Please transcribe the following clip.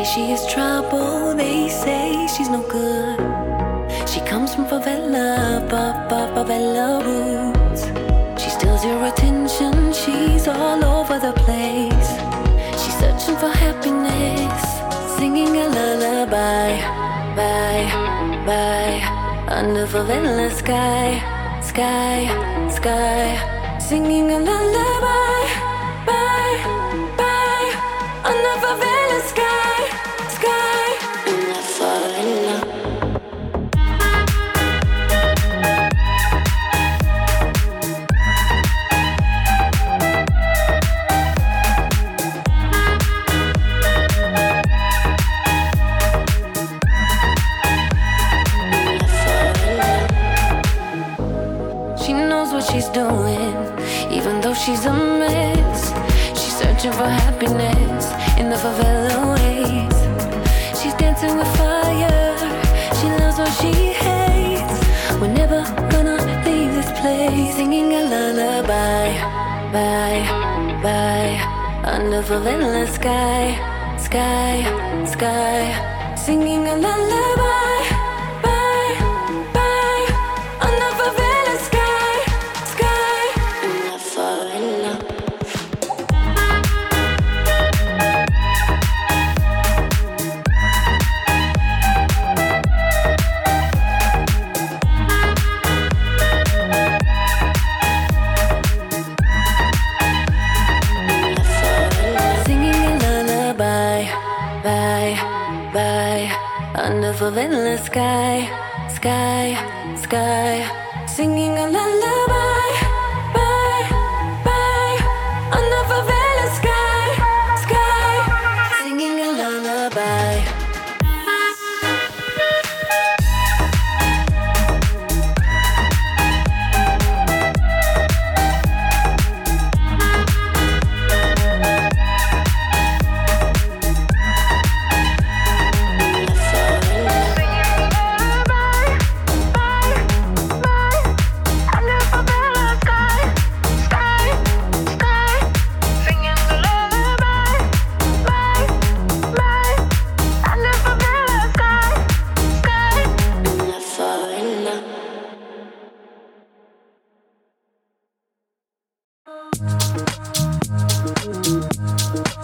she is trouble, they say she's no good. She comes from favela, favela roots. She steals your attention, she's all over the place. She's searching for happiness, singing a lullaby, bye, bye, under favela sky, sky, sky, singing a lullaby, bye, bye, under favela sky, sky, in the favela. She's doing, even though she's a mess. She's searching for happiness in the favela ways. She's dancing with fire, she loves what she hates. We're never gonna leave this place, singing a lullaby, bye, bye, under favela sky, sky, sky, singing a lullaby, bye, bye, under favela sky. Under favela sky, sky, sky, singing a lullaby.